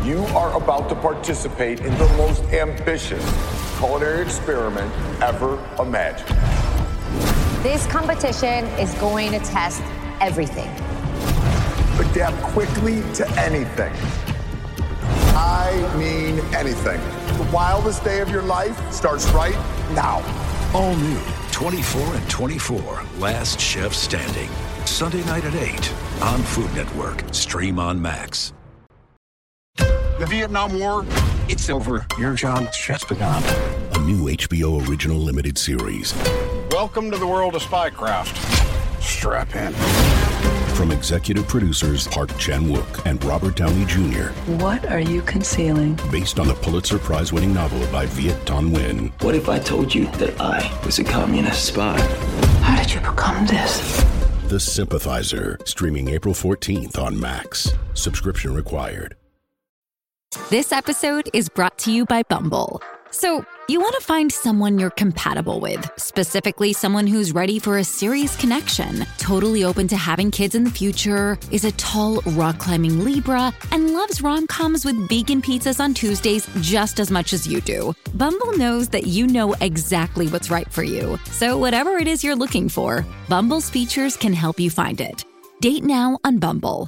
You are about to participate in the most ambitious culinary experiment ever imagined. This competition is going to test everything. Adapt quickly to anything. I mean anything. The wildest day of your life starts right now. All new 24 and 24, Last Chef Standing. Sunday night at 8 on Food Network. Stream on Max. The Vietnam War, it's over. Your job has just begun. A new HBO original limited series. Welcome to the world of spycraft. Strap in. From executive producers Park Chan-wook and Robert Downey Jr. What are you concealing? Based on the Pulitzer Prize-winning novel by Viet Thanh Nguyen. What if I told you that I was a communist spy? How did you become this? The Sympathizer. Streaming April 14th on Max. Subscription required. This episode is brought to you by Bumble. So, you want to find someone you're compatible with, specifically someone who's ready for a serious connection, totally open to having kids in the future, is a tall, rock-climbing Libra, and loves rom-coms with vegan pizzas on Tuesdays just as much as you do. Bumble knows that you know exactly what's right for you. So whatever it is you're looking for, Bumble's features can help you find it. Date now on Bumble.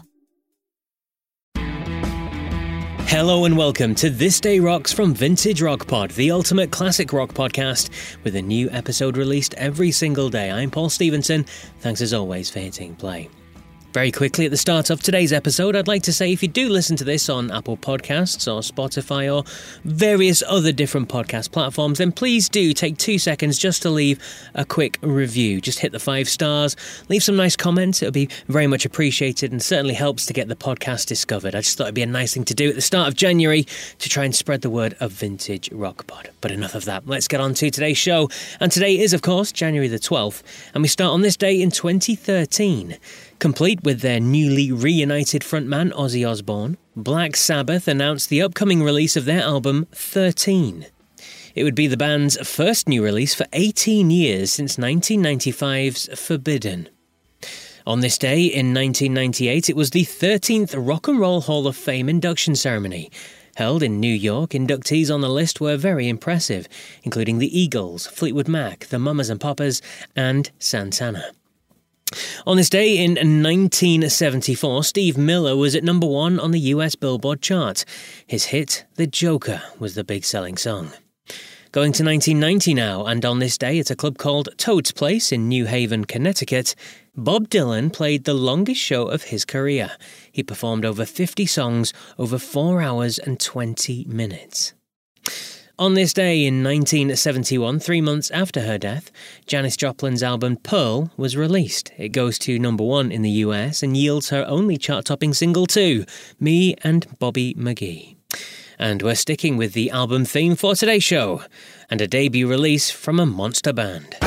Hello and welcome to This Day Rocks from Vintage Rock Pod, the ultimate classic rock podcast, with a new episode released every single day. I'm Paul Stevenson. Thanks as always for hitting play. Very quickly at the start of today's episode, I'd like to say if you do listen to this on Apple Podcasts or Spotify or various other different podcast platforms, then please do take 2 seconds just to leave a quick review. Just hit the 5 stars, leave some nice comments. It would be very much appreciated and certainly helps to get the podcast discovered. I just thought it'd be a nice thing to do at the start of January to try and spread the word of Vintage Rock Pod. But enough of that. Let's get on to today's show. And today is, of course, January the 12th. And we start on this day in 2013. Complete with their newly reunited frontman Ozzy Osbourne, Black Sabbath announced the upcoming release of their album 13. It would be the band's first new release for 18 years since 1995's Forbidden. On this day in 1998, it was the 13th Rock and Roll Hall of Fame induction ceremony. Held in New York, inductees on the list were very impressive, including the Eagles, Fleetwood Mac, the Mamas and Papas, and Santana. On this day in 1974, Steve Miller was at number 1 on the US Billboard chart. His hit, The Joker, was the big selling song. Going to 1990 now, and on this day at a club called Toad's Place in New Haven, Connecticut, Bob Dylan played the longest show of his career. He performed over 50 songs over 4 hours and 20 minutes. On this day in 1971, 3 months after her death, Janis Joplin's album Pearl was released. It goes to number 1 in the US and yields her only chart-topping single too, Me and Bobby McGee. And we're sticking with the album theme for today's show, and a debut release from a monster band.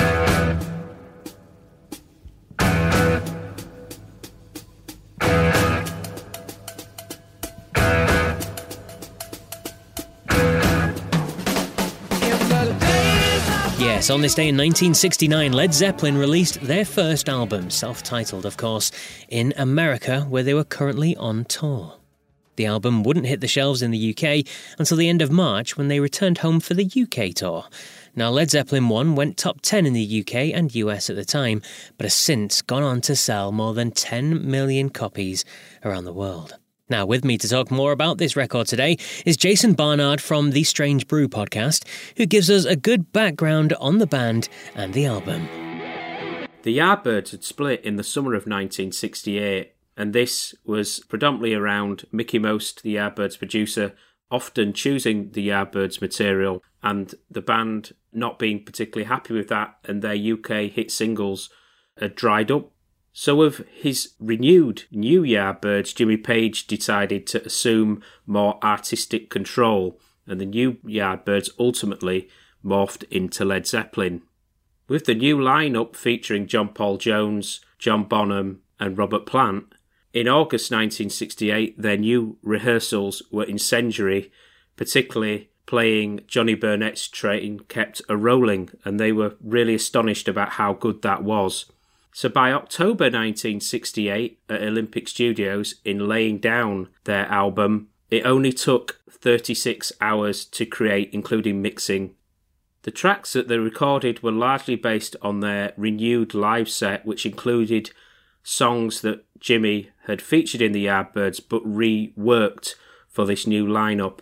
Yes, on this day in 1969, Led Zeppelin released their first album, self-titled of course, in America, where they were currently on tour. The album wouldn't hit the shelves in the UK until the end of March when they returned home for the UK tour. Now, Led Zeppelin 1 went top 10 in the UK and US at the time, but has since gone on to sell more than 10 million copies around the world. Now, with me to talk more about this record today is Jason Barnard from the Strange Brew podcast, who gives us a good background on the band and the album. The Yardbirds had split in the summer of 1968, and this was predominantly around Mickey Most, the Yardbirds producer, often choosing the Yardbirds material, and the band not being particularly happy with that, and their UK hit singles had dried up. So with his renewed new Yardbirds, Jimmy Page decided to assume more artistic control, and the new Yardbirds ultimately morphed into Led Zeppelin. With the new lineup featuring John Paul Jones, John Bonham and Robert Plant, in August 1968 their new rehearsals were incendiary, particularly playing Johnny Burnett's Train Kept A-Rolling, and they were really astonished about how good that was. So by October 1968 at Olympic Studios, in laying down their album, It only took 36 hours to create, including mixing. The tracks that they recorded were largely based on their renewed live set, which included songs that Jimmy had featured in the Yardbirds but reworked for this new lineup.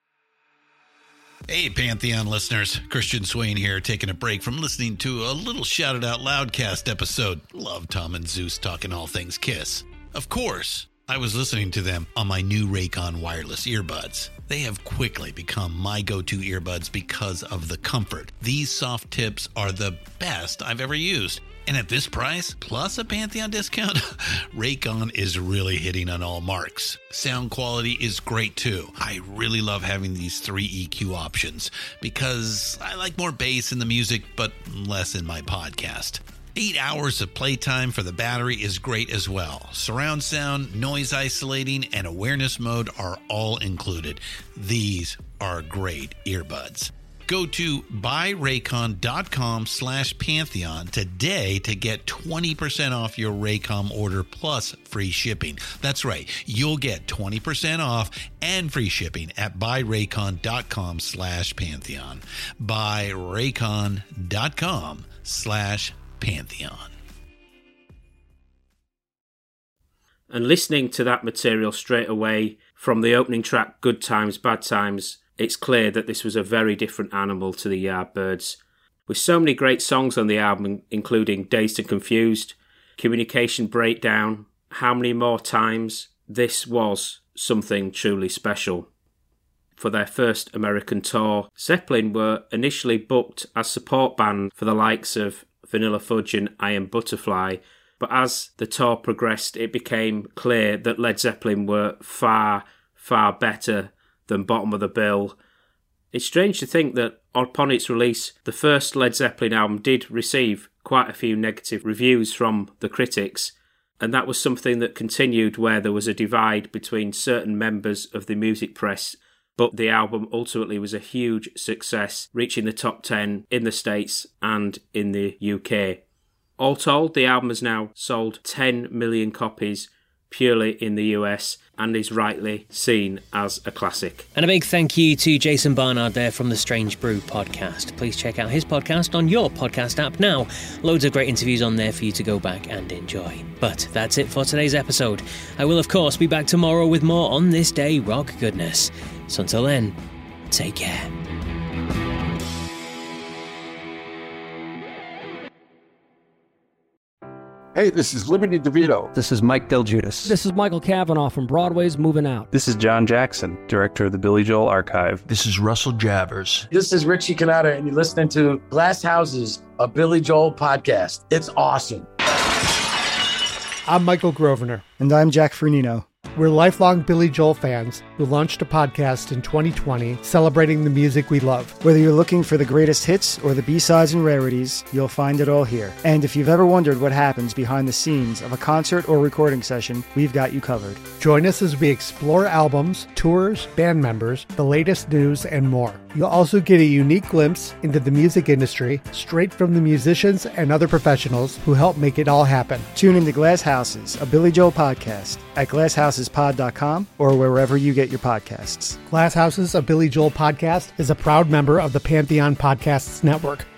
Hey, Pantheon listeners. Christian Swain here, taking a break from listening to a little Shout It Out Loudcast episode. Love Tom and Zeus talking all things Kiss. Of course, I was listening to them on my new Raycon wireless earbuds. They have quickly become my go-to earbuds because of the comfort. These soft tips are the best I've ever used. And at this price, plus a Pantheon discount, Raycon is really hitting on all marks. Sound quality is great too. I really love having these 3 EQ options because I like more bass in the music, but less in my podcast. 8 hours of playtime for the battery is great as well. Surround sound, noise isolating, and awareness mode are all included. These are great earbuds. Go to buyraycon.com/Pantheon today to get 20% off your Raycon order plus free shipping. That's right. You'll get 20% off and free shipping at buyraycon.com/Pantheon. buyraycon.com/Pantheon. And listening to that material straight away from the opening track, Good Times, Bad Times, it's clear that this was a very different animal to the Yardbirds. With so many great songs on the album, including Dazed and Confused, Communication Breakdown, How Many More Times, this was something truly special. For their first American tour, Zeppelin were initially booked as support band for the likes of Vanilla Fudge and I Am Butterfly, but as the tour progressed, it became clear that Led Zeppelin were far, far better than bottom of the bill. It's strange to think that upon its release, the first Led Zeppelin album did receive quite a few negative reviews from the critics, and that was something that continued where there was a divide between certain members of the music press, but the album ultimately was a huge success, reaching the top 10 in the States and in the UK. All told, the album has now sold 10 million copies purely in the US and is rightly seen as a classic. And a big thank you to Jason Barnard there from the Strange Brew podcast. Please check out his podcast on your podcast app now. Loads of great interviews on there for you to go back and enjoy. But that's it for today's episode. I will of course be back tomorrow with more On This Day Rock goodness. So until then, take care. Hey, this is Liberty DeVito. This is Mike Del Giudice. This is Michael Cavanaugh from Broadway's Moving Out. This is John Jackson, director of the Billy Joel Archive. This is Russell Javers. This is Richie Cannata, and you're listening to Glass Houses, a Billy Joel podcast. It's awesome. I'm Michael Grosvenor. And I'm Jack Fernino. We're lifelong Billy Joel fans who launched a podcast in 2020 celebrating the music we love. Whether you're looking for the greatest hits or the B-sides and rarities, you'll find it all here. And if you've ever wondered what happens behind the scenes of a concert or recording session, we've got you covered. Join us as we explore albums, tours, band members, the latest news, and more. You'll also get a unique glimpse into the music industry straight from the musicians and other professionals who help make it all happen. Tune into Glass Houses, a Billy Joel podcast at glasshouses.pod.com or wherever you get your podcasts. Glass Houses, a Billy Joel podcast is a proud member of the Pantheon Podcasts Network.